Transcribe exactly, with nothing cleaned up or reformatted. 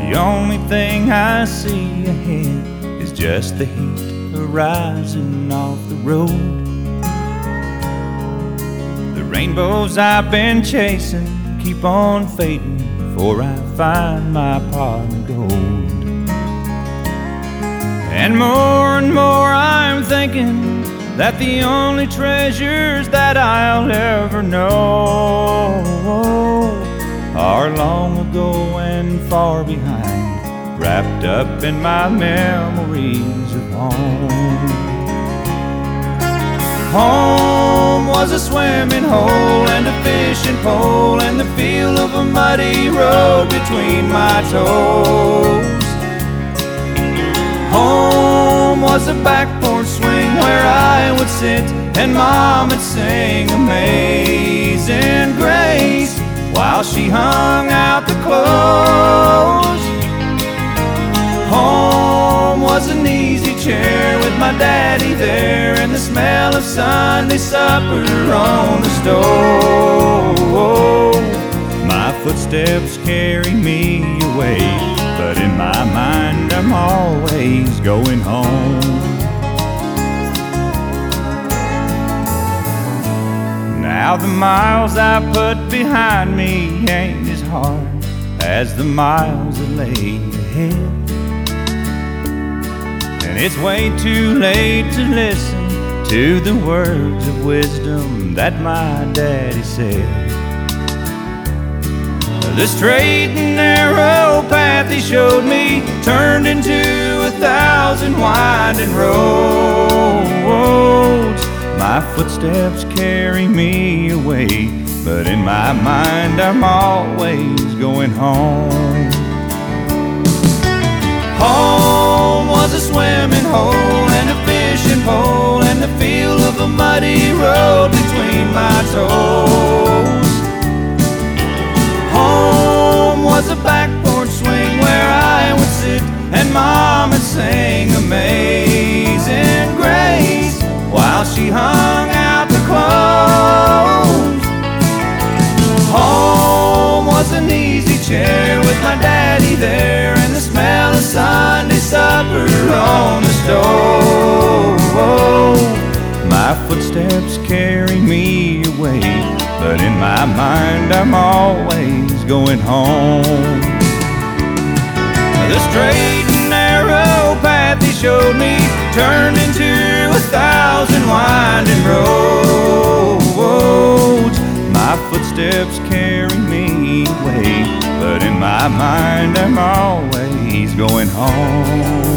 The only thing I see ahead is just the heat arising off the road. The rainbows I've been chasing keep on fading before I find my pot of gold. And more and more I'm thinking that the only treasures that I'll ever know are long ago and far behind, wrapped up in my memories of home. Home was a swimming hole and a fishing pole and the feel of a muddy road between my toes. Home was a back porch swing where I would sit and Mom would sing Amazing Grace while she hung out the clothes. Home was an easy chair with my daddy there and the smell of Sunday supper on the stove. My footsteps carry me away, but in my mind I'm always going home. Now the miles I put behind me ain't as hard as the miles that lay ahead. And it's way too late to listen to the words of wisdom that my daddy said. The straight and narrow path he showed me turned into a thousand winding roads. My footsteps carry me away, but in my mind I'm always going home. Home was a swimming hole and a fishing pole and the feel of a muddy road between my toes. Home was a back porch swing where I would sit and Mom would sing Amazing Grace while she hung out the clothes. Home was an easy chair with my daddy there and the smell of Sunday supper on the stove. My footsteps carry me away, but in my mind I'm always going home. The straight and narrow path he showed me turned into a thousand winding roads. My footsteps carry me away, but in my mind I'm always going home.